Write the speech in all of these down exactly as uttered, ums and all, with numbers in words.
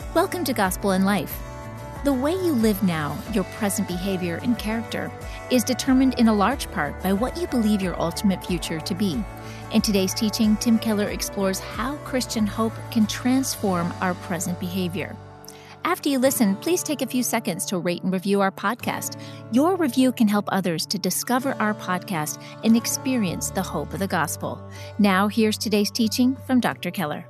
Welcome to Gospel in Life. The way you live now, your present behavior and character, is determined in a large part by what you believe your ultimate future to be. In today's teaching, Tim Keller explores how Christian hope can transform our present behavior. After you listen, please take a few seconds to rate and review our podcast. Your review can help others to discover our podcast and experience the hope of the gospel. Now, here's today's teaching from Doctor Keller.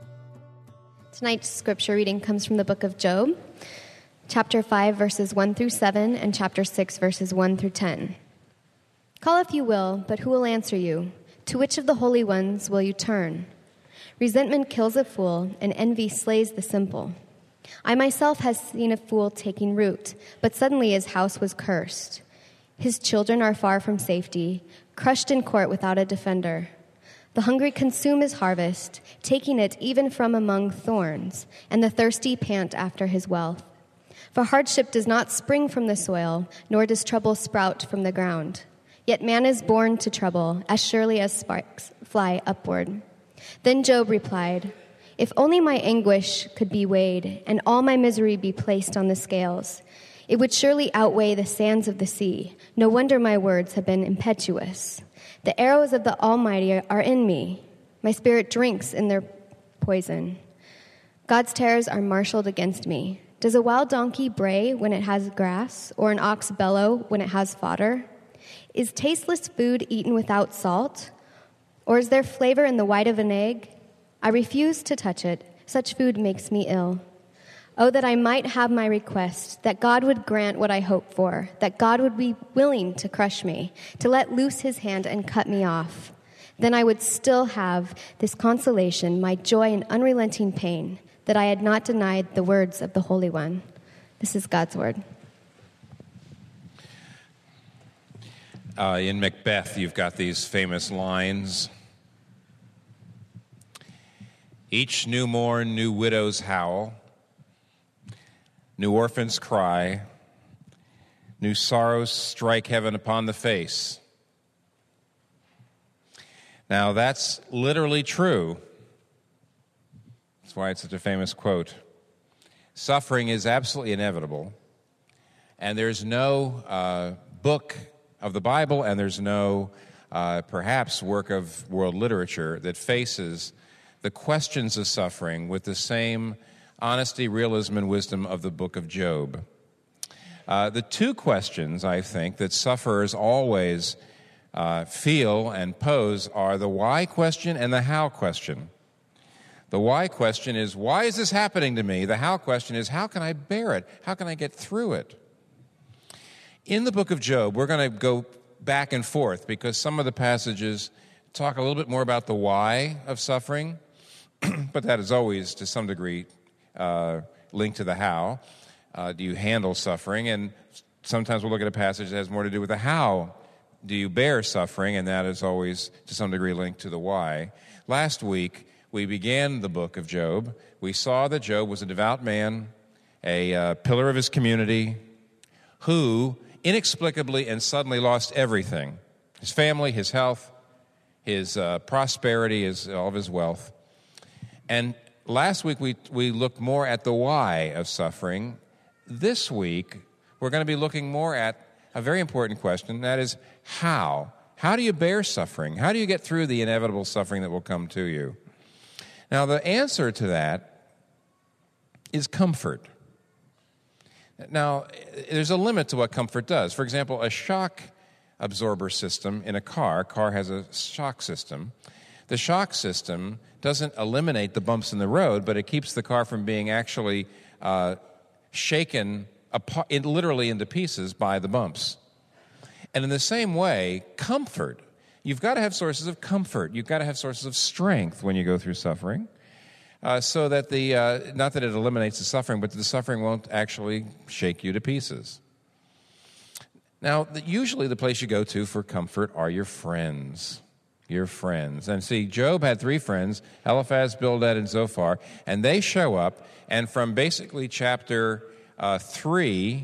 Tonight's scripture reading comes from the book of Job, chapter five, verses one through seven, and chapter six, verses one through ten. Call if you will, but who will answer you? To which of the holy ones will you turn? Resentment kills a fool, and envy slays the simple. I myself have seen a fool taking root, but suddenly his house was cursed. His children are far from safety, crushed in court without a defender. The hungry consume his harvest, taking it even from among thorns, and the thirsty pant after his wealth. For hardship does not spring from the soil, nor does trouble sprout from the ground. Yet man is born to trouble, as surely as sparks fly upward. Then Job replied, If only my anguish could be weighed, and all my misery be placed on the scales, it would surely outweigh the sands of the sea. No wonder my words have been impetuous. The arrows of the Almighty are in me. My spirit drinks in their poison. God's terrors are marshaled against me. Does a wild donkey bray when it has grass, or an ox bellow when it has fodder? Is tasteless food eaten without salt? Or is there flavor in the white of an egg? I refuse to touch it. Such food makes me ill. Oh, that I might have my request, that God would grant what I hope for, that God would be willing to crush me, to let loose his hand and cut me off. Then I would still have this consolation, my joy in unrelenting pain, that I had not denied the words of the Holy One. This is God's word. Uh, in Macbeth, you've got these famous lines. Each new morn, new widows howl. New orphans cry, new sorrows strike heaven upon the face. Now, that's literally true. That's why it's such a famous quote. Suffering is absolutely inevitable, and there's no uh, book of the Bible, and there's no, uh, perhaps, work of world literature that faces the questions of suffering with the same honesty, realism, and wisdom of the book of Job. Uh, the two questions, I think, that sufferers always uh, feel and pose are the why question and the how question. The why question is, why is this happening to me? The how question is, how can I bear it? How can I get through it? In the book of Job, we're going to go back and forth because some of the passages talk a little bit more about the why of suffering, but that is always, to some degree, Uh, linked to the how. Uh, do you handle suffering? And sometimes we'll look at a passage that has more to do with the how do you bear suffering, and that is always, to some degree, linked to the why. Last week, we began the book of Job. We saw that Job was a devout man, a uh, pillar of his community, who inexplicably and suddenly lost everything. His family, his health, his uh, prosperity, his, all of his wealth. And last week, we, we looked more at the why of suffering. This week, we're going to be looking more at a very important question, that is, how? How do you bear suffering? How do you get through the inevitable suffering that will come to you? Now, the answer to that is comfort. Now, there's a limit to what comfort does. For example, a shock absorber system in a car, a car has a shock system. The shock system doesn't eliminate the bumps in the road, but it keeps the car from being actually uh, shaken apart, in, literally into pieces by the bumps. And in the same way, comfort. You've got to have sources of comfort. You've got to have sources of strength when you go through suffering, uh, so that the, uh, not that it eliminates the suffering, but the suffering won't actually shake you to pieces. Now, the, usually the place you go to for comfort are your friends. Your friends. And see, Job had three friends, Eliphaz, Bildad, and Zophar, and they show up, and from basically chapter uh, three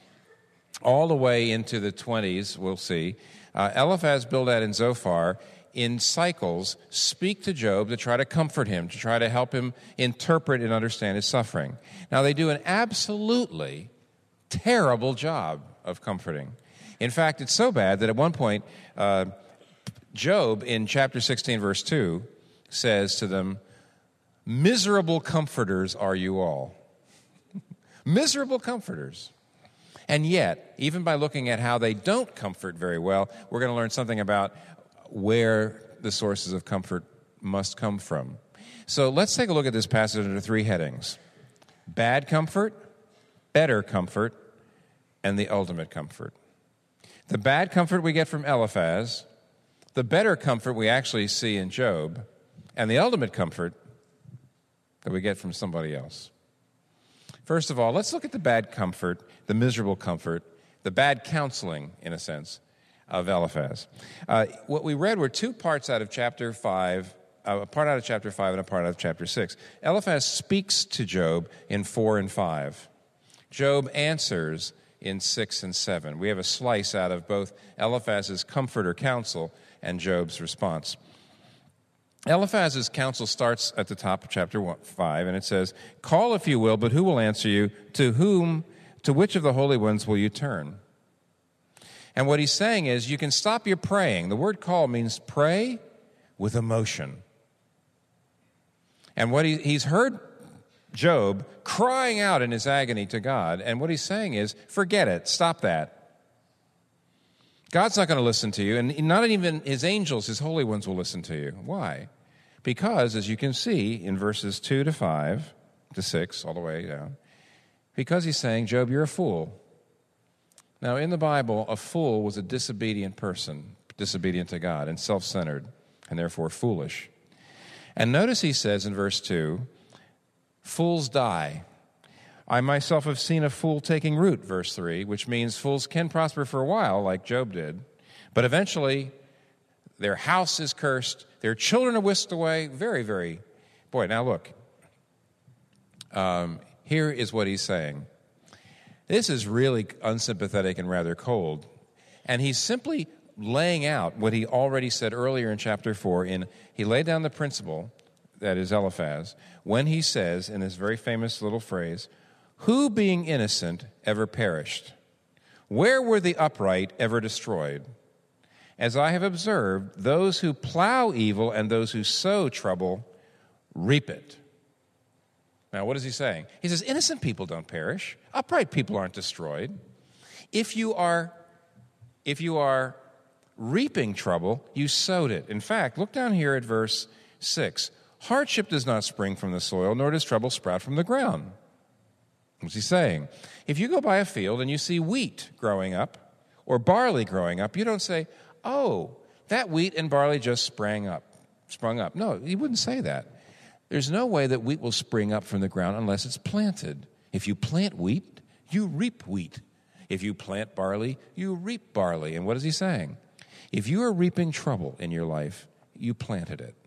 all the way into the twenties, we'll see, uh, Eliphaz, Bildad, and Zophar in cycles, speak to Job to try to comfort him, to try to help him interpret and understand his suffering. Now, they do an absolutely terrible job of comforting. In fact, it's so bad that at one point, uh, Job, in chapter sixteen, verse two, says to them, "Miserable comforters are you all." Miserable comforters. And yet, even by looking at how they don't comfort very well, we're going to learn something about where the sources of comfort must come from. So let's take a look at this passage under three headings: bad comfort, better comfort, and the ultimate comfort. The bad comfort we get from Eliphaz, the better comfort we actually see in Job, and the ultimate comfort that we get from somebody else. First of all, let's look at the bad comfort, the miserable comfort, the bad counseling, in a sense, of Eliphaz. Uh, what we read were two parts out of chapter five, uh, a part out of chapter five and a part out of chapter six. Eliphaz speaks to Job in four and five. Job answers in six and seven. We have a slice out of both Eliphaz's comfort or counsel and Job's response. Eliphaz's counsel starts at the top of chapter one, five, and it says, "Call if you will, but who will answer you? To whom, to which of the holy ones will you turn?" And what he's saying is, you can stop your praying. The word call means pray with emotion. And what he, he's heard Job crying out in his agony to God, and what he's saying is, forget it, stop that. God's not going to listen to you, and not even his angels, his holy ones, will listen to you. Why? Because, as you can see in verses two to five, to six, all the way down, because he's saying, Job, you're a fool. Now, in the Bible, a fool was a disobedient person, disobedient to God, and self-centered, and therefore foolish. And notice he says in verse two, fools die. I myself have seen a fool taking root, verse three, which means fools can prosper for a while, like Job did, but eventually their house is cursed, their children are whisked away. Very, very, boy, now look, um, here is what he's saying. This is really unsympathetic and rather cold, and he's simply laying out what he already said earlier in chapter four. In he laid down the principle, that is Eliphaz, when he says in this very famous little phrase, "Who being innocent ever perished? Where were the upright ever destroyed? As I have observed, those who plow evil and those who sow trouble reap it." Now, what is he saying? He says, innocent people don't perish. Upright people aren't destroyed. If you are, if you are reaping trouble, you sowed it. In fact, look down here at verse six. Hardship does not spring from the soil, nor does trouble sprout from the ground. What's he saying? If you go by a field and you see wheat growing up or barley growing up, you don't say, oh, that wheat and barley just sprang up, sprung up. No, you wouldn't say that. There's no way that wheat will spring up from the ground unless it's planted. If you plant wheat, you reap wheat. If you plant barley, you reap barley. And what is he saying? If you are reaping trouble in your life, you planted it.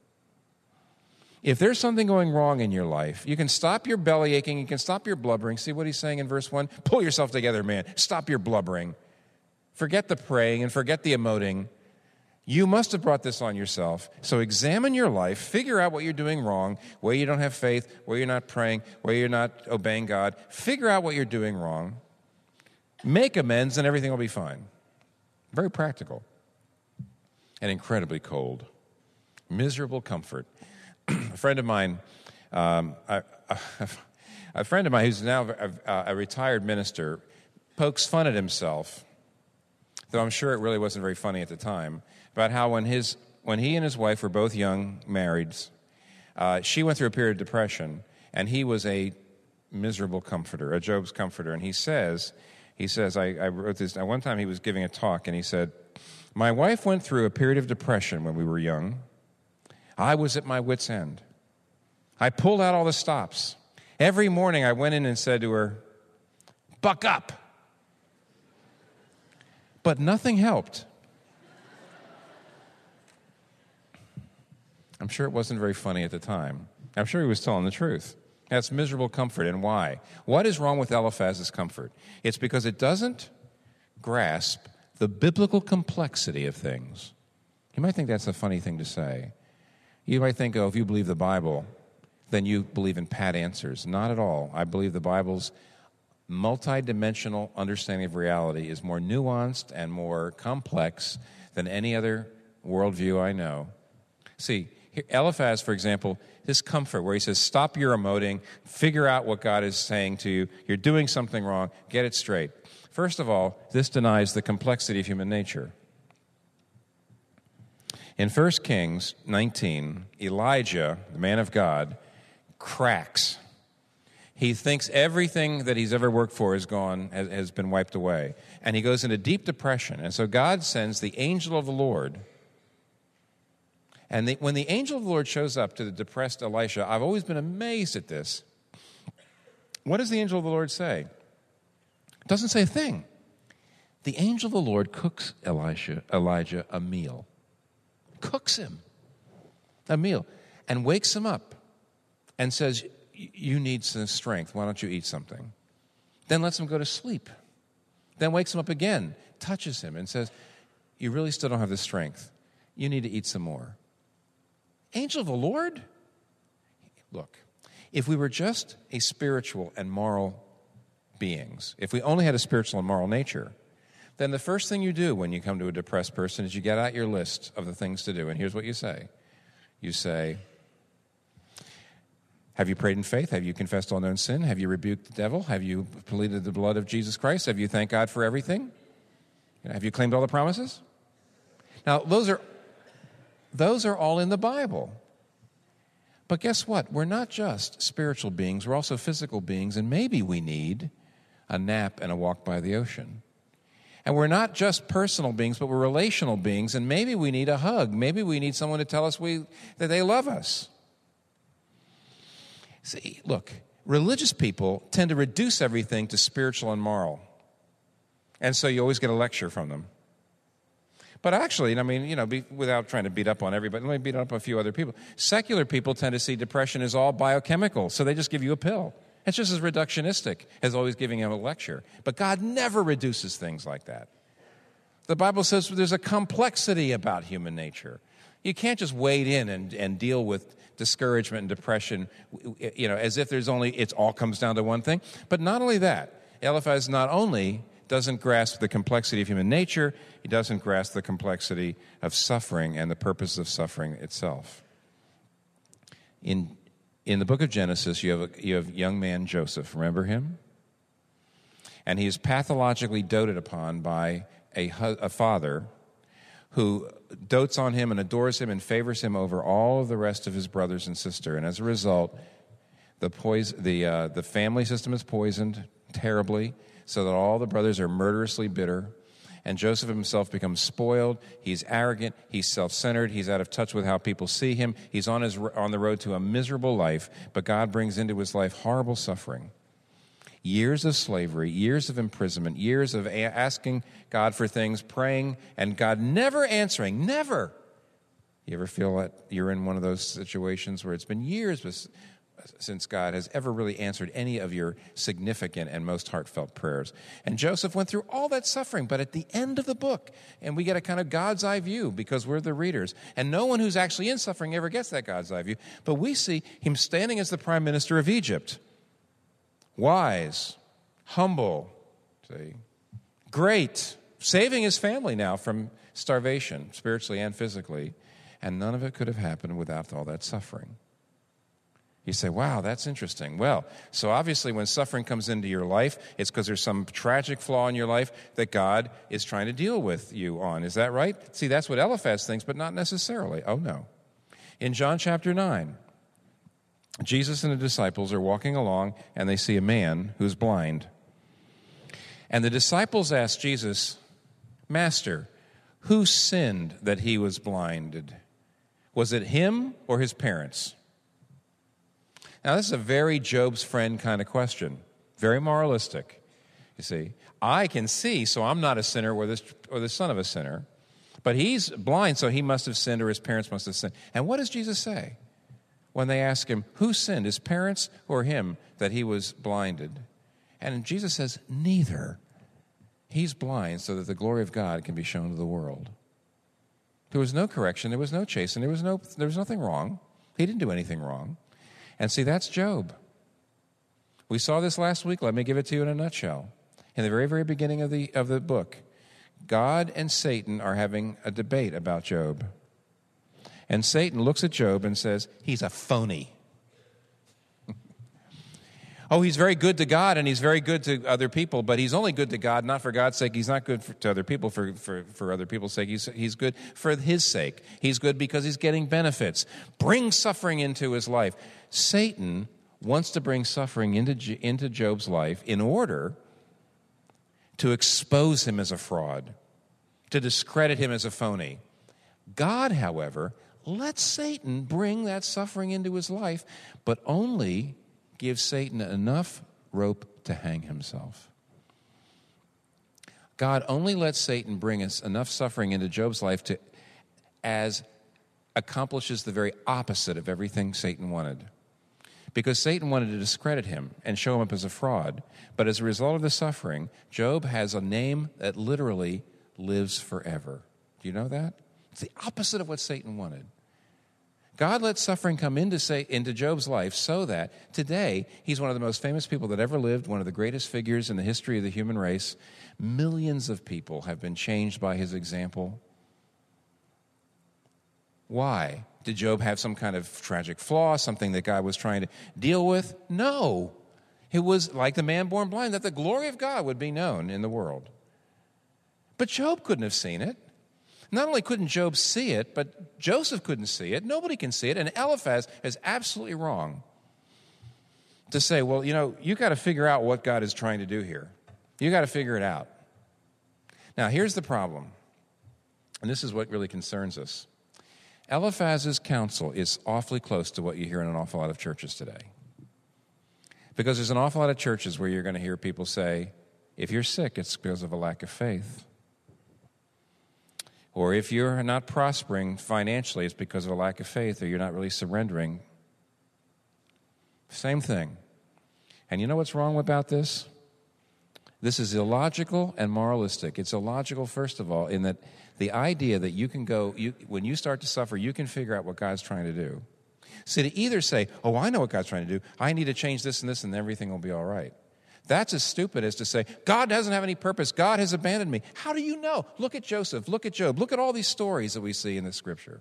If there's something going wrong in your life, you can stop your belly aching, you can stop your blubbering. See what he's saying in verse one? Pull yourself together, man. Stop your blubbering. Forget the praying and forget the emoting. You must have brought this on yourself. So examine your life, figure out what you're doing wrong, where you don't have faith, where you're not praying, where you're not obeying God. Figure out what you're doing wrong. Make amends and everything will be fine. Very practical. And incredibly cold. Miserable comfort. A friend of mine, um, a, a, a friend of mine who's now a, a retired minister, pokes fun at himself, though I'm sure it really wasn't very funny at the time, about how when his when he and his wife were both young marrieds, uh, she went through a period of depression, and he was a miserable comforter, a Job's comforter. And he says, he says, I, I wrote this. One time he was giving a talk, and he said, "My wife went through a period of depression when we were young. I was at my wit's end. I pulled out all the stops. Every morning I went in and said to her, 'Buck up.' But nothing helped." I'm sure it wasn't very funny at the time. I'm sure he was telling the truth. That's miserable comfort. And why? What is wrong with Eliphaz's comfort? It's because it doesn't grasp the biblical complexity of things. You might think that's a funny thing to say. You might think, oh, if you believe the Bible, then you believe in pat answers. Not at all. I believe the Bible's multidimensional understanding of reality is more nuanced and more complex than any other worldview I know. See, here, Eliphaz, for example, his comfort, where he says, stop your emoting, figure out what God is saying to you. You're doing something wrong. Get it straight. First of all, this denies the complexity of human nature. In First Kings nineteen, Elijah, the man of God, cracks. He thinks everything that he's ever worked for is gone, has, has been wiped away. And he goes into deep depression. And so God sends the angel of the Lord. And the, when the angel of the Lord shows up to the depressed Elisha, I've always been amazed at this. What does the angel of the Lord say? It doesn't say a thing. The angel of the Lord cooks Elisha, Elijah a meal. Cooks him a meal and wakes him up and says, you need some strength. Why don't you eat something? Then lets him go to sleep. Then wakes him up again, touches him and says, you really still don't have the strength. You need to eat some more. Angel of the Lord? Look, if we were just a spiritual and moral beings, if we only had a spiritual and moral nature, then the first thing you do when you come to a depressed person is you get out your list of the things to do. And here's what you say. You say, have you prayed in faith? Have you confessed all known sin? Have you rebuked the devil? Have you pleaded the blood of Jesus Christ? Have you thanked God for everything? Have you claimed all the promises? Now, those are those are all in the Bible. But guess what? We're not just spiritual beings. We're also physical beings, and maybe we need a nap and a walk by the ocean. And we're not just personal beings, but we're relational beings, and maybe we need a hug. Maybe we need someone to tell us we that they love us. See, look, religious people tend to reduce everything to spiritual and moral. And so you always get a lecture from them. But actually, I mean, you know, be, without trying to beat up on everybody, let me beat up a few other people. Secular people tend to see depression as all biochemical, so they just give you a pill. It's just as reductionistic as always giving him a lecture. But God never reduces things like that. The Bible says there's a complexity about human nature. You can't just wade in and, and deal with discouragement and depression, you know, as if there's only, it all comes down to one thing. But not only that, Eliphaz not only doesn't grasp the complexity of human nature, he doesn't grasp the complexity of suffering and the purpose of suffering itself. In In the book of Genesis, you have a, you have young man Joseph. Remember him? And he is pathologically doted upon by a, a father who dotes on him and adores him and favors him over all of the rest of his brothers and sister. And as a result, the poison, the uh, the family system is poisoned terribly, so that all the brothers are murderously bitter. And Joseph himself becomes spoiled. He's arrogant. He's self-centered. He's out of touch with how people see him. He's on his on the road to a miserable life, but God brings into his life horrible suffering. Years of slavery, years of imprisonment, years of a- asking God for things, praying, and God never answering, never. You ever feel that you're in one of those situations where it's been years since God has ever really answered any of your significant and most heartfelt prayers? And Joseph went through all that suffering, but at the end of the book, and we get a kind of God's eye view because we're the readers, and no one who's actually in suffering ever gets that God's eye view, but we see him standing as the prime minister of Egypt. Wise, humble, see, great, saving his family now from starvation, spiritually and physically, and none of it could have happened without all that suffering. You say, wow, that's interesting. Well, so obviously when suffering comes into your life, it's because there's some tragic flaw in your life that God is trying to deal with you on. Is that right? See, that's what Eliphaz thinks, but not necessarily. Oh, no. In John chapter nine, Jesus and the disciples are walking along, and they see a man who's blind. And the disciples ask Jesus, Master, who sinned that he was blinded? Was it him or his parents? Now, this is a very Job's friend kind of question, very moralistic. You see, I can see, so I'm not a sinner or the, or the son of a sinner. But he's blind, so he must have sinned or his parents must have sinned. And what does Jesus say when they ask him, who sinned, his parents or him, that he was blinded? And Jesus says, neither. He's blind so that the glory of God can be shown to the world. There was no correction. There was no chastening. There was no. There was nothing wrong. He didn't do anything wrong. And see, that's Job. We saw this last week. Let me give it to you in a nutshell. In the very, very beginning of the of the book, God and Satan are having a debate about Job. And Satan looks at Job and says, he's a phony. Oh, he's very good to God and he's very good to other people, but he's only good to God, not for God's sake. He's not good for, to other people for, for, for other people's sake. He's, he's good for his sake. He's good because he's getting benefits. Bring suffering into his life. Satan wants to bring suffering into, into Job's life in order to expose him as a fraud, to discredit him as a phony. God, however, lets Satan bring that suffering into his life, but only gives Satan enough rope to hang himself. God only lets Satan bring us enough suffering into Job's life to, as accomplishes the very opposite of everything Satan wanted. Because Satan wanted to discredit him and show him up as a fraud. But as a result of the suffering, Job has a name that literally lives forever. Do you know that? It's the opposite of what Satan wanted. God let suffering come into, say, into Job's life so that today he's one of the most famous people that ever lived, one of the greatest figures in the history of the human race. Millions of people have been changed by his example. Why? Did Job have some kind of tragic flaw, something that God was trying to deal with? No. It was like the man born blind, that the glory of God would be known in the world. But Job couldn't have seen it. Not only couldn't Job see it, but Joseph couldn't see it. Nobody can see it. And Eliphaz is absolutely wrong to say, well, you know, you got to figure out what God is trying to do here. You got to figure it out. Now, here's the problem. And this is what really concerns us. Eliphaz's counsel is awfully close to what you hear in an awful lot of churches today. Because there's an awful lot of churches where you're going to hear people say, if you're sick, it's because of a lack of faith. Or if you're not prospering financially, it's because of a lack of faith, or you're not really surrendering. Same thing. And you know what's wrong about this? This is illogical and moralistic. It's illogical, first of all, in that the idea that you can go, you, when you start to suffer, you can figure out what God's trying to do. See, to either say, oh, I know what God's trying to do, I need to change this and this, and everything will be all right. That's as stupid as to say, God doesn't have any purpose. God has abandoned me. How do you know? Look at Joseph. Look at Job. Look at all these stories that we see in the Scripture.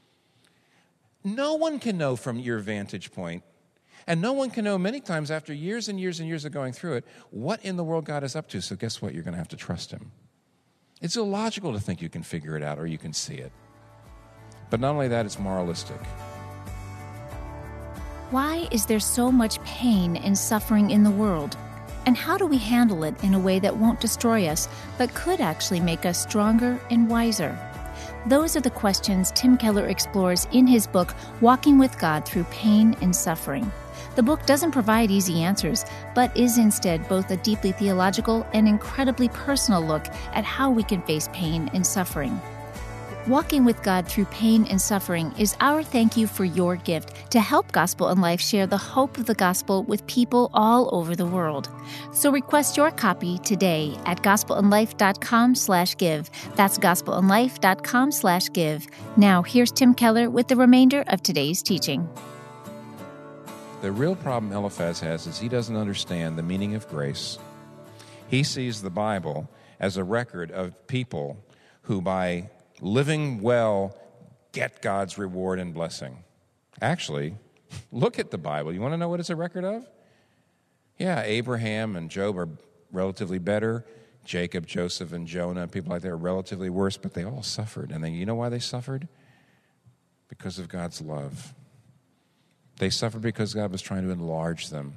No one can know from your vantage point, and no one can know many times after years and years and years of going through it, what in the world God is up to. So guess what? You're going to have to trust him. It's illogical to think you can figure it out or you can see it. But not only that, it's moralistic. Why is there so much pain and suffering in the world? And how do we handle it in a way that won't destroy us, but could actually make us stronger and wiser? Those are the questions Tim Keller explores in his book, Walking with God Through Pain and Suffering. The book doesn't provide easy answers, but is instead both a deeply theological and incredibly personal look at how we can face pain and suffering. Walking with God Through Pain and Suffering is our thank you for your gift to help Gospel in Life share the hope of the gospel with people all over the world. So request your copy today at gospelinlife.com slash give. That's gospelinlife.com slash give. Now, here's Tim Keller with the remainder of today's teaching. The real problem Eliphaz has is he doesn't understand the meaning of grace. He sees the Bible as a record of people who, by living well, get God's reward and blessing. Actually, look at the Bible. You want to know what it's a record of? Yeah, Abraham and Job are relatively better. Jacob, Joseph, and Jonah, people like that are relatively worse, but they all suffered. And then you know why they suffered? Because of God's love. They suffered because God was trying to enlarge them.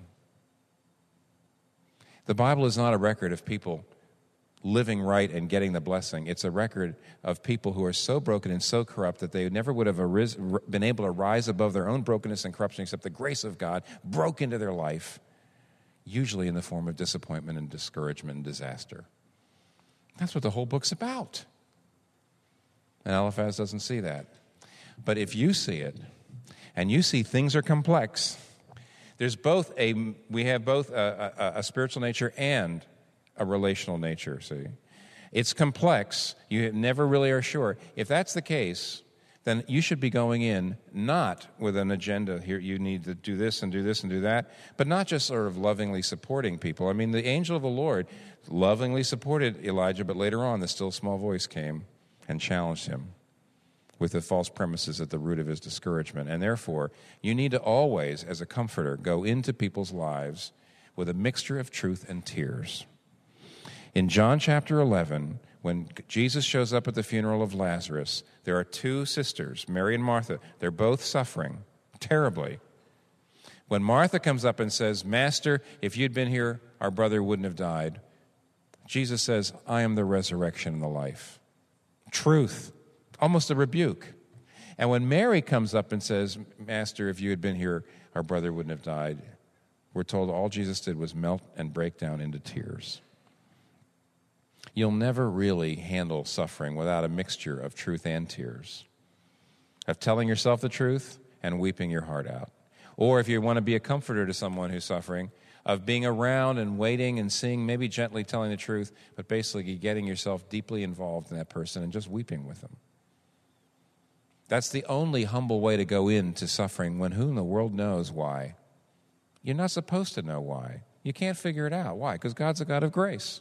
The Bible is not a record of people living right and getting the blessing. It's a record of people who are so broken and so corrupt that they never would have aris- been able to rise above their own brokenness and corruption except the grace of God broke into their life, usually in the form of disappointment and discouragement and disaster. That's what the whole book's about. And Eliphaz doesn't see that. But if you see it, and you see things are complex, there's both a, we have both a, a, a spiritual nature and a relational nature, see. It's complex. You never really are sure. If that's the case, then you should be going in not with an agenda. Here, you need to do this and do this and do that, but not just sort of lovingly supporting people. I mean, the angel of the Lord lovingly supported Elijah, but later on, the still small voice came and challenged him with the false premises at the root of his discouragement. And therefore, you need to always, as a comforter, go into people's lives with a mixture of truth and tears. In John chapter eleven, when Jesus shows up at the funeral of Lazarus, there are two sisters, Mary and Martha. They're both suffering terribly. When Martha comes up and says, Master, if you'd been here, our brother wouldn't have died. Jesus says, I am the resurrection and the life. Truth, almost a rebuke. And when Mary comes up and says, Master, if you had been here, our brother wouldn't have died, we're told all Jesus did was melt and break down into tears. You'll never really handle suffering without a mixture of truth and tears, of telling yourself the truth and weeping your heart out. Or if you want to be a comforter to someone who's suffering, of being around and waiting and seeing, maybe gently telling the truth, but basically getting yourself deeply involved in that person and just weeping with them. That's the only humble way to go into suffering, when who in the world knows why? You're not supposed to know why. You can't figure it out. Why? Because God's a God of grace.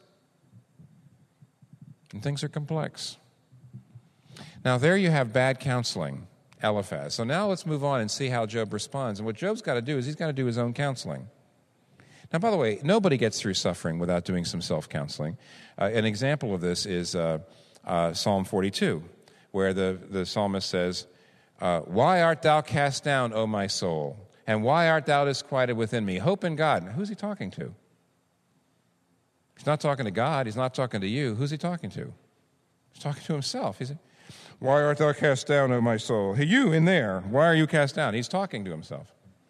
And things are complex. Now, there you have bad counseling, Eliphaz. So now let's move on and see how Job responds. And what Job's got to do is he's got to do his own counseling. Now, by the way, nobody gets through suffering without doing some self-counseling. Uh, an example of this is uh, uh, Psalm forty-two, where the, the psalmist says, uh, Why art thou cast down, O my soul? And why art thou disquieted within me? Hope in God. Now, who's he talking to? He's not talking to God. He's not talking to you. Who's he talking to? He's talking to himself. He's saying, Why art thou cast down, O my soul? Hey, you in there, why are you cast down? He's talking to himself.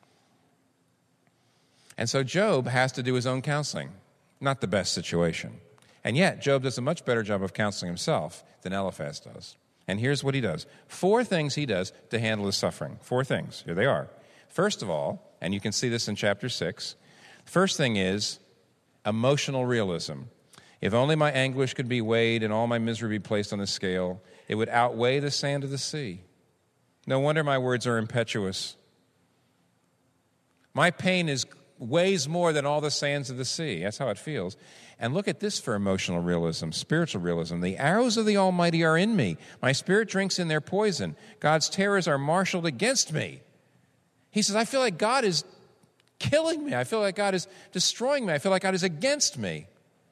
And so Job has to do his own counseling. Not the best situation. And yet, Job does a much better job of counseling himself than Eliphaz does. And here's what he does. Four things he does to handle his suffering. Four things. Here they are. First of all, and you can see this in chapter six, first thing is emotional realism. If only my anguish could be weighed and all my misery be placed on the scale, it would outweigh the sand of the sea. No wonder my words are impetuous. My pain is weighs more than all the sands of the sea. That's how it feels. And look at this for emotional realism, spiritual realism. The arrows of the Almighty are in me. My spirit drinks in their poison. God's terrors are marshaled against me. He says, I feel like God is killing me. I feel like God is destroying me. I feel like God is against me.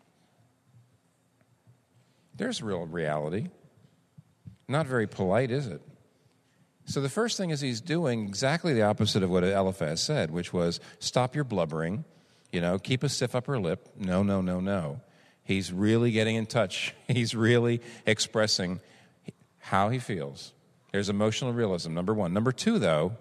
There's real reality. Not very polite, is it? So the first thing is he's doing exactly the opposite of what Eliphaz said, which was stop your blubbering, you know, keep a stiff upper lip. No, no, no, no. He's really getting in touch. He's really expressing how he feels. There's emotional realism, number one. Number two, though,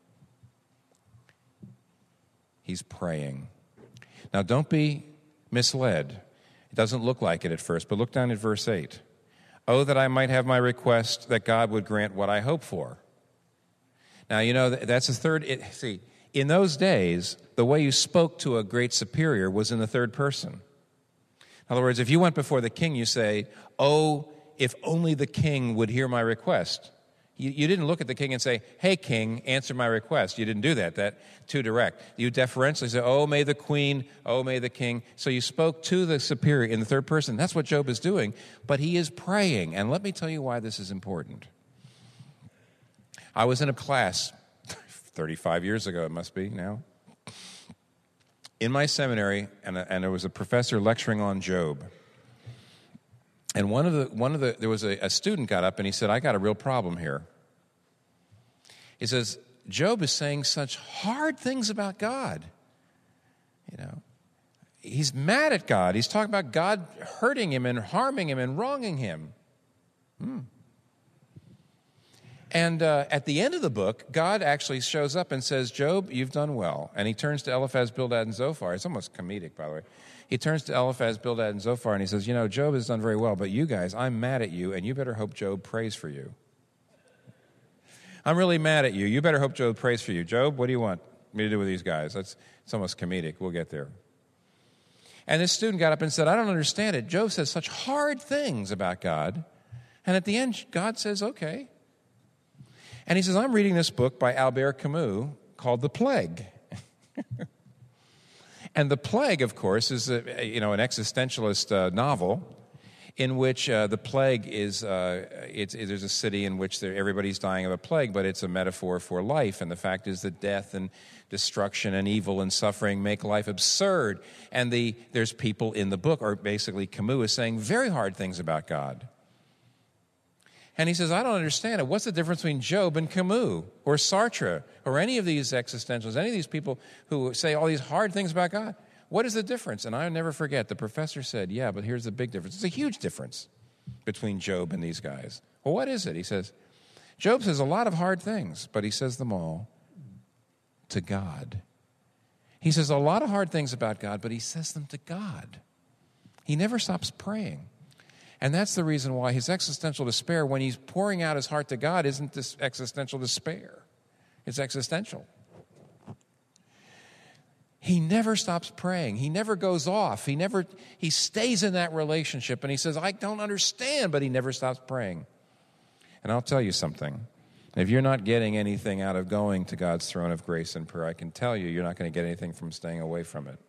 he's praying. Now, don't be misled. It doesn't look like it at first, but look down at verse eight. Oh, that I might have my request, that God would grant what I hope for. Now, you know, that's the third. It, see, in those days, the way you spoke to a great superior was in the third person. In other words, if you went before the king, you say, oh, if only the king would hear my request. You, you didn't look at the king and say, hey, king, answer my request. You didn't do that. That too direct. You deferentially say, oh, may the queen, oh, may the king. So you spoke to the superior in the third person. That's what Job is doing. But he is praying. And let me tell you why this is important. I was in a class thirty-five years ago, it must be now, in my seminary, and, a, and there was a professor lecturing on Job. And one of the, one of the, there was a, a student got up and he said, I got a real problem here. He says, Job is saying such hard things about God. You know, he's mad at God. He's talking about God hurting him and harming him and wronging him. Hmm. And uh, at the end of the book, God actually shows up and says, Job, you've done well. And he turns to Eliphaz, Bildad, and Zophar. It's almost comedic, by the way. He turns to Eliphaz, Bildad, and Zophar, and he says, you know, Job has done very well, but you guys, I'm mad at you, and you better hope Job prays for you. I'm really mad at you. You better hope Job prays for you. Job, what do you want me to do with these guys? That's, it's almost comedic. We'll get there. And this student got up and said, I don't understand it. Job says such hard things about God. And at the end, God says, okay. And he says, I'm reading this book by Albert Camus called The Plague. And The Plague, of course, is a, you know, an existentialist uh, novel in which uh, the plague is, uh, it's, it, there's a city in which there, everybody's dying of a plague, but it's a metaphor for life. And the fact is that death and destruction and evil and suffering make life absurd. And the there's people in the book, or basically Camus is saying very hard things about God. And he says, I don't understand it. What's the difference between Job and Camus or Sartre or any of these existentialists, any of these people who say all these hard things about God? What is the difference? And I'll never forget, the professor said, yeah, but here's the big difference. It's a huge difference between Job and these guys. Well, what is it? He says, Job says a lot of hard things, but he says them all to God. He says a lot of hard things about God, but he says them to God. He never stops praying. And that's the reason why his existential despair, when he's pouring out his heart to God, isn't this existential despair. It's existential. He never stops praying. He never goes off. He never, he stays in that relationship, and he says, I don't understand, but he never stops praying. And I'll tell you something. If you're not getting anything out of going to God's throne of grace and prayer, I can tell you, you're not going to get anything from staying away from it.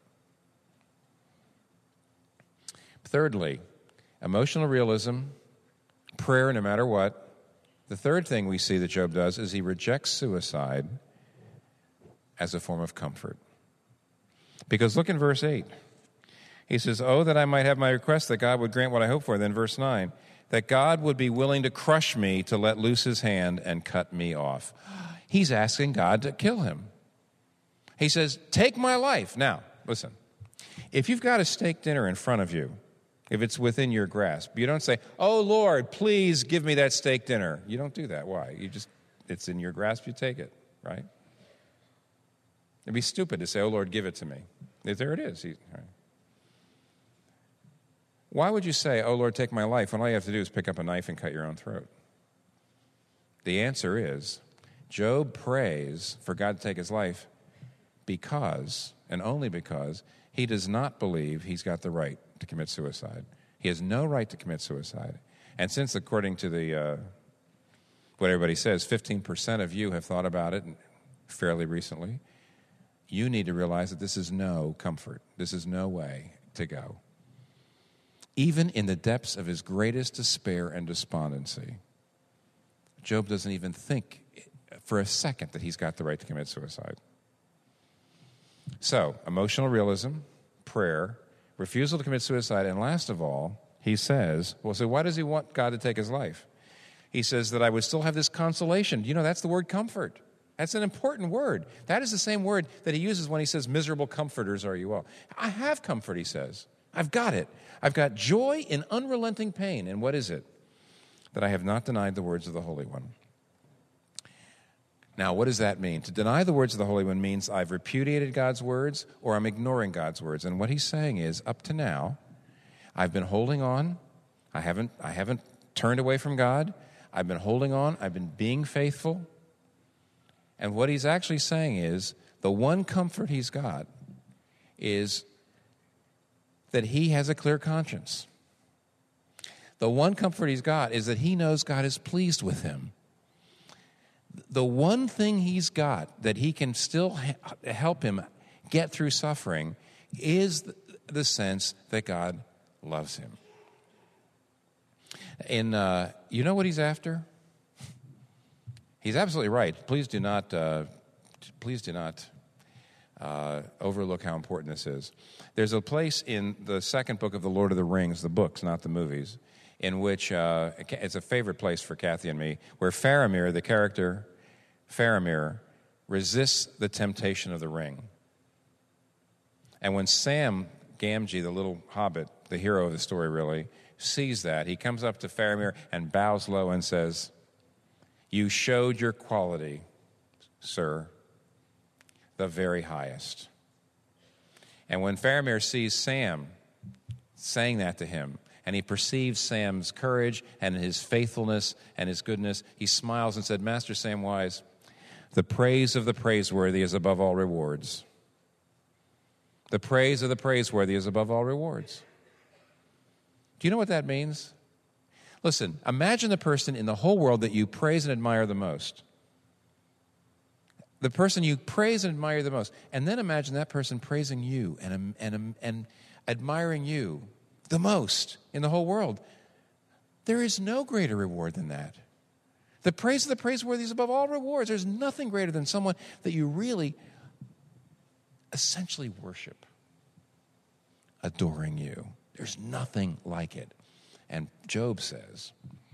Thirdly, emotional realism, prayer no matter what. The third thing we see that Job does is he rejects suicide as a form of comfort. Because look in verse eight. He says, oh, that I might have my request, that God would grant what I hope for. Then verse nine, that God would be willing to crush me, to let loose his hand and cut me off. He's asking God to kill him. He says, take my life. Now, listen, if you've got a steak dinner in front of you, if it's within your grasp, you don't say, oh, Lord, please give me that steak dinner. You don't do that. Why? You just, it's in your grasp, you take it, right? It'd be stupid to say, oh, Lord, give it to me. There it is. He, right. Why would you say, oh, Lord, take my life, when all you have to do is pick up a knife and cut your own throat? The answer is, Job prays for God to take his life because, and only because, he does not believe he's got the right to commit suicide. He has no right to commit suicide. And since, according to the uh, what everybody says, fifteen percent of you have thought about it fairly recently, you need to realize that this is no comfort. This is no way to go. Even in the depths of his greatest despair and despondency, Job doesn't even think for a second that he's got the right to commit suicide. So, emotional realism, prayer, refusal to commit suicide, and last of all, he says, well, so why does he want God to take his life? He says that I would still have this consolation. You know, that's the word comfort. That's an important word. That is the same word that he uses when he says, miserable comforters are you all. I have comfort, he says. I've got it. I've got joy in unrelenting pain. And what is it? That I have not denied the words of the Holy One. Now, what does that mean? To deny the words of the Holy One means I've repudiated God's words or I'm ignoring God's words. And what he's saying is, up to now, I've been holding on. I haven't, I haven't turned away from God. I've been holding on. I've been being faithful. And what he's actually saying is, the one comfort he's got is that he has a clear conscience. The one comfort he's got is that he knows God is pleased with him. The one thing he's got that he can still ha- help him get through suffering is the, the sense that God loves him. And uh, you know what he's after? He's absolutely right. Please do not, uh, please do not uh, overlook how important this is. There's a place in the second book of the Lord of the Rings, the books, not the movies, in which uh, it's a favorite place for Kathy and me, where Faramir, the character Faramir, resists the temptation of the ring. And when Sam Gamgee, the little hobbit, the hero of the story really, sees that, he comes up to Faramir and bows low and says, you showed your quality, sir, the very highest. And when Faramir sees Sam saying that to him, and he perceives Sam's courage and his faithfulness and his goodness, he smiles and said, Master Samwise, the praise of the praiseworthy is above all rewards. The praise of the praiseworthy is above all rewards. Do you know what that means? Listen, imagine the person in the whole world that you praise and admire the most. The person you praise and admire the most. And then imagine that person praising you and, and, and admiring you the most in the whole world. There is no greater reward than that. The praise of the praiseworthy is above all rewards. There's nothing greater than someone that you really essentially worship, adoring you. There's nothing like it. And Job says,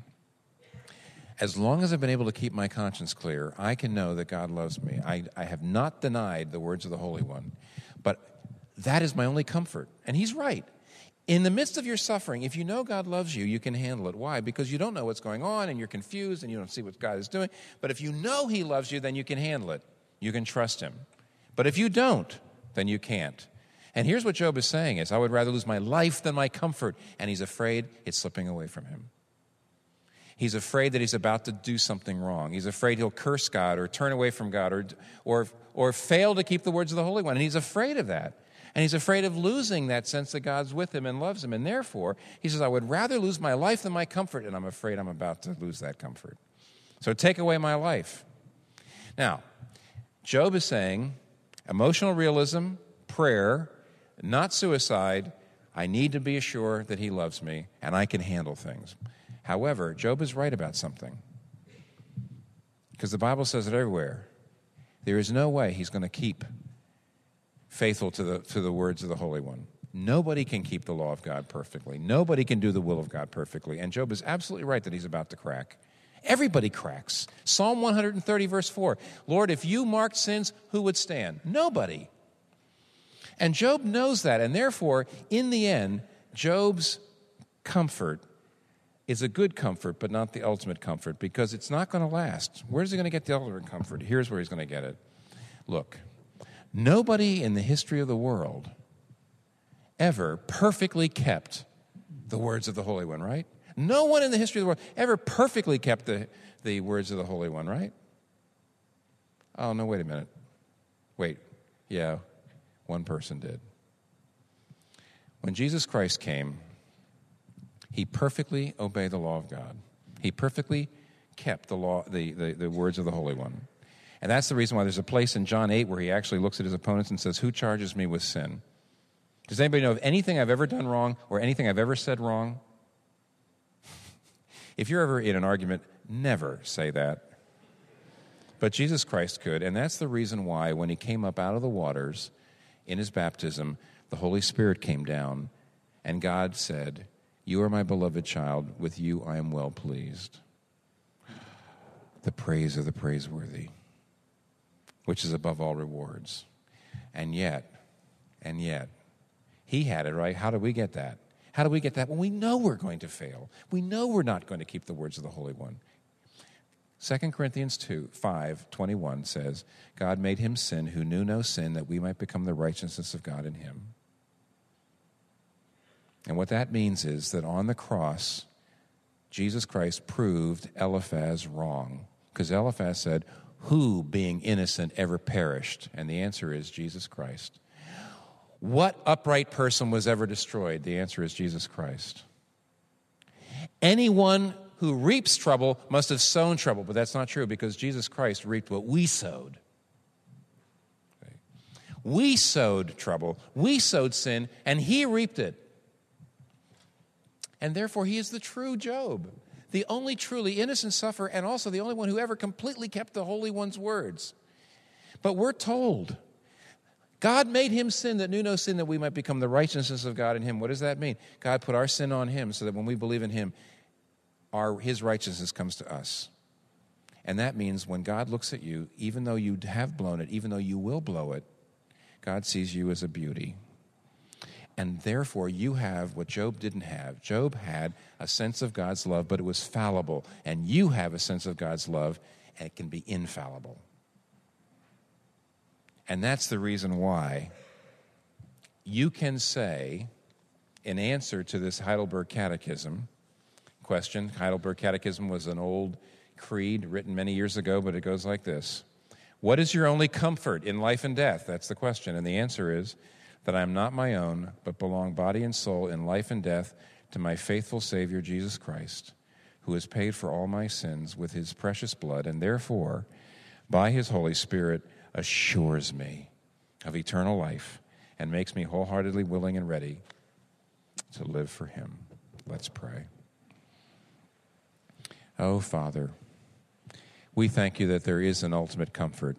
as long as I've been able to keep my conscience clear, I can know that God loves me. I, I have not denied the words of the Holy One, but that is my only comfort. And he's right. In the midst of your suffering, if you know God loves you, you can handle it. Why? Because you don't know what's going on, and you're confused, and you don't see what God is doing. But if you know he loves you, then you can handle it. You can trust him. But if you don't, then you can't. And here's what Job is saying is, I would rather lose my life than my comfort. And he's afraid it's slipping away from him. He's afraid that he's about to do something wrong. He's afraid he'll curse God or turn away from God or, or, or fail to keep the words of the Holy One. And he's afraid of that. And he's afraid of losing that sense that God's with him and loves him. And therefore, he says, I would rather lose my life than my comfort. And I'm afraid I'm about to lose that comfort. So take away my life. Now, Job is saying emotional realism, prayer, not suicide. I need to be assured that he loves me and I can handle things. However, Job is right about something. Because the Bible says it everywhere. There is no way he's going to keep faithful to the, to the words of the Holy One. Nobody can keep the law of God perfectly. Nobody can do the will of God perfectly. And Job is absolutely right that he's about to crack. Everybody cracks. Psalm one thirty, verse four. Lord, if you marked sins, who would stand? Nobody. And Job knows that, and therefore, in the end, Job's comfort is a good comfort, but not the ultimate comfort, because it's not going to last. Where's he going to get the ultimate comfort? Here's where he's going to get it. Look, nobody in the history of the world ever perfectly kept the words of the Holy One, right? No one in the history of the world ever perfectly kept the, the words of the Holy One, right? Oh, no, wait a minute. Wait, yeah. One person did. When Jesus Christ came, he perfectly obeyed the law of God. He perfectly kept the law, the, the, the words of the Holy One. And that's the reason why there's a place in John eight where he actually looks at his opponents and says, who charges me with sin? Does anybody know of anything I've ever done wrong or anything I've ever said wrong? If you're ever in an argument, never say that. But Jesus Christ could, and that's the reason why when he came up out of the waters, in his baptism, the Holy Spirit came down, and God said, you are my beloved child, with you I am well pleased. The praise of the praiseworthy, which is above all rewards. And yet, and yet, he had it right. How do we get that? How do we get that? Well, we know we're going to fail. We know we're not going to keep the words of the Holy One. Second Corinthians two, five, twenty-one says, God made him sin who knew no sin, that we might become the righteousness of God in him. And what that means is that on the cross, Jesus Christ proved Eliphaz wrong. Because Eliphaz said, who, being innocent, ever perished? And the answer is Jesus Christ. What upright person was ever destroyed? The answer is Jesus Christ. Anyone who reaps trouble must have sown trouble, but that's not true because Jesus Christ reaped what we sowed. Okay. We sowed trouble, we sowed sin, and he reaped it. And therefore, he is the true Job, the only truly innocent sufferer, and also the only one who ever completely kept the Holy One's words. But we're told, God made him sin that knew no sin, that we might become the righteousness of God in him. What does that mean? God put our sin on him so that when we believe in him, Our, his righteousness comes to us. And that means when God looks at you, even though you have blown it, even though you will blow it, God sees you as a beauty. And therefore, you have what Job didn't have. Job had a sense of God's love, but it was fallible. And you have a sense of God's love, and it can be infallible. And that's the reason why you can say, in answer to this Heidelberg Catechism question, Heidelberg Catechism was an old creed written many years ago, but it goes like this. What is your only comfort in life and death? That's the question. And the answer is, that I am not my own, but belong body and soul in life and death to my faithful Savior, Jesus Christ, who has paid for all my sins with his precious blood, and therefore, by his Holy Spirit, assures me of eternal life and makes me wholeheartedly willing and ready to live for him. Let's pray. Oh, Father, we thank you that there is an ultimate comfort.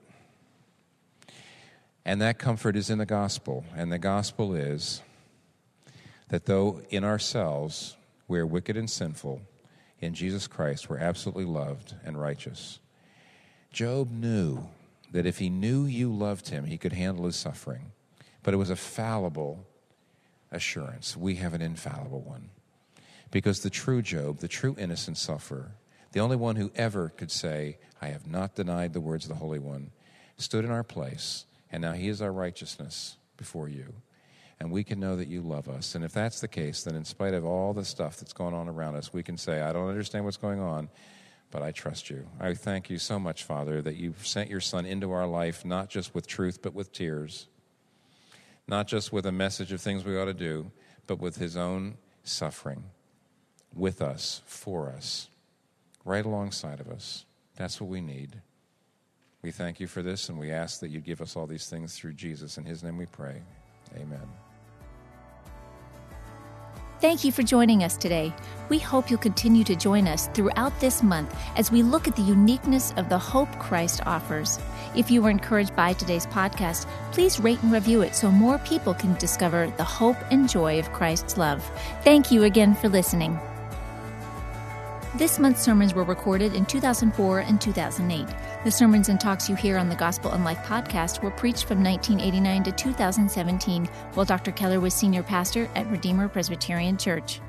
And that comfort is in the gospel. And the gospel is that though in ourselves we are wicked and sinful, in Jesus Christ we're absolutely loved and righteous. Job knew that if he knew you loved him, he could handle his suffering. But it was a fallible assurance. We have an infallible one. Because the true Job, the true innocent sufferer, the only one who ever could say, I have not denied the words of the Holy One, stood in our place, and now he is our righteousness before you. And we can know that you love us. And if that's the case, then in spite of all the stuff that's going on around us, we can say, I don't understand what's going on, but I trust you. I thank you so much, Father, that you've sent your Son into our life, not just with truth, but with tears. Not just with a message of things we ought to do, but with his own suffering, with us, for us, right alongside of us. That's what we need. We thank you for this, and we ask that you give us all these things through Jesus. In his name we pray. Amen. Thank you for joining us today. We hope you'll continue to join us throughout this month as we look at the uniqueness of the hope Christ offers. If you were encouraged by today's podcast, please rate and review it so more people can discover the hope and joy of Christ's love. Thank you again for listening. This month's sermons were recorded in two thousand four and two thousand eight. The sermons and talks you hear on the Gospel and Life podcast were preached from nineteen eighty-nine to two thousand seventeen, while Doctor Keller was senior pastor at Redeemer Presbyterian Church.